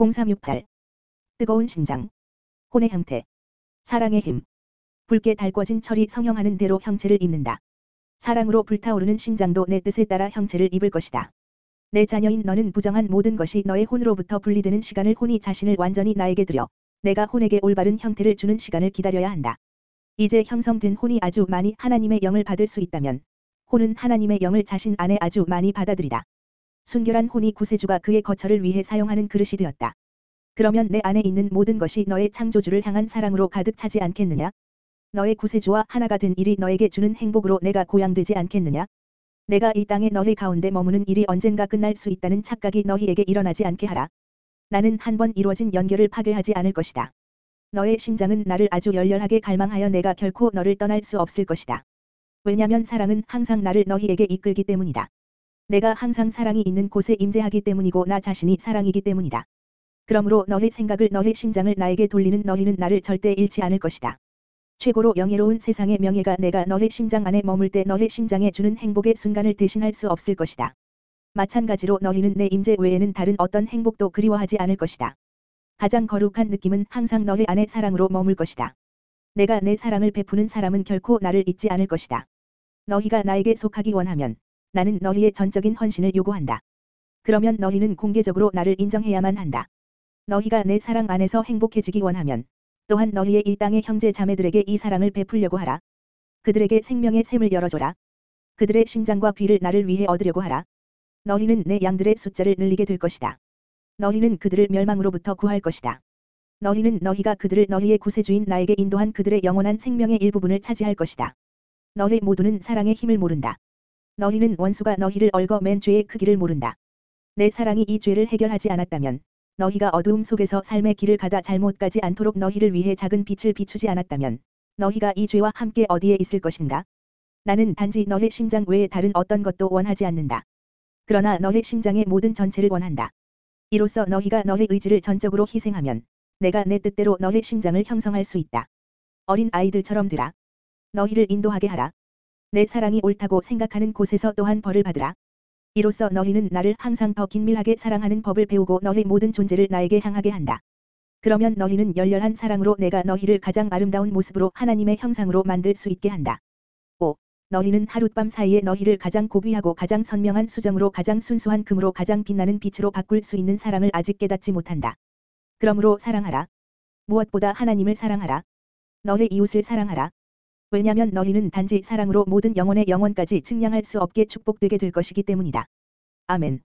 0368 뜨거운 심장. 혼의 형태. 사랑의 힘. 붉게 달궈진 철이 성형하는 대로 형체를 입는다. 사랑으로 불타오르는 심장도 내 뜻에 따라 형체를 입을 것이다. 내 자녀인 너는 부정한 모든 것이 너의 혼으로부터 분리되는 시간을 혼이 자신을 완전히 나에게 드려 내가 혼에게 올바른 형태를 주는 시간을 기다려야 한다. 이제 형성된 혼이 아주 많이 하나님의 영을 받을 수 있다면 혼은 하나님의 영을 자신 안에 아주 많이 받아들이다. 순결한 혼이 구세주가 그의 거처를 위해 사용하는 그릇이 되었다. 그러면 내 안에 있는 모든 것이 너의 창조주를 향한 사랑으로 가득 차지 않겠느냐? 너의 구세주와 하나가 된 일이 너에게 주는 행복으로 내가 고향되지 않겠느냐? 내가 이 땅에 너희 가운데 머무는 일이 언젠가 끝날 수 있다는 착각이 너희에게 일어나지 않게 하라. 나는 한 번 이루어진 연결을 파괴하지 않을 것이다. 너의 심장은 나를 아주 열렬하게 갈망하여 내가 결코 너를 떠날 수 없을 것이다. 왜냐면 사랑은 항상 나를 너희에게 이끌기 때문이다. 내가 항상 사랑이 있는 곳에 임재하기 때문이고 나 자신이 사랑이기 때문이다. 그러므로 너의 생각을 너의 심장을 나에게 돌리는 너희는 나를 절대 잃지 않을 것이다. 최고로 영예로운 세상의 명예가 내가 너의 심장 안에 머물 때 너의 심장에 주는 행복의 순간을 대신할 수 없을 것이다. 마찬가지로 너희는 내 임재 외에는 다른 어떤 행복도 그리워하지 않을 것이다. 가장 거룩한 느낌은 항상 너희 안에 사랑으로 머물 것이다. 내가 내 사랑을 베푸는 사람은 결코 나를 잊지 않을 것이다. 너희가 나에게 속하기 원하면 나는 너희의 전적인 헌신을 요구한다. 그러면 너희는 공개적으로 나를 인정해야만 한다. 너희가 내 사랑 안에서 행복해지기 원하면 또한 너희의 이 땅의 형제 자매들에게 이 사랑을 베풀려고 하라. 그들에게 생명의 샘을 열어줘라. 그들의 심장과 귀를 나를 위해 얻으려고 하라. 너희는 내 양들의 숫자를 늘리게 될 것이다. 너희는 그들을 멸망으로부터 구할 것이다. 너희는 너희가 그들을 너희의 구세주인 나에게 인도한 그들의 영원한 생명의 일부분을 차지할 것이다. 너희 모두는 사랑의 힘을 모른다. 너희는 원수가 너희를 얽어맨 죄의 크기를 모른다. 내 사랑이 이 죄를 해결하지 않았다면 너희가 어두움 속에서 삶의 길을 가다 잘못 가지 않도록 너희를 위해 작은 빛을 비추지 않았다면 너희가 이 죄와 함께 어디에 있을 것인가? 나는 단지 너의 심장 외에 다른 어떤 것도 원하지 않는다. 그러나 너의 심장의 모든 전체를 원한다. 이로써 너희가 너의 의지를 전적으로 희생하면 내가 내 뜻대로 너의 심장을 형성할 수 있다. 어린 아이들처럼 되라. 너희를 인도하게 하라. 내 사랑이 옳다고 생각하는 곳에서 또한 벌을 받으라. 이로써 너희는 나를 항상 더 긴밀하게 사랑하는 법을 배우고 너희 모든 존재를 나에게 향하게 한다. 그러면 너희는 열렬한 사랑으로 내가 너희를 가장 아름다운 모습으로 하나님의 형상으로 만들 수 있게 한다. 5. 너희는 하룻밤 사이에 너희를 가장 고귀하고 가장 선명한 수정으로 가장 순수한 금으로 가장 빛나는 빛으로 바꿀 수 있는 사랑을 아직 깨닫지 못한다. 그러므로 사랑하라. 무엇보다 하나님을 사랑하라. 너의 이웃을 사랑하라. 왜냐면 너희는 단지 사랑으로 모든 영혼의 영혼까지 측량할 수 없게 축복되게 될 것이기 때문이다. 아멘.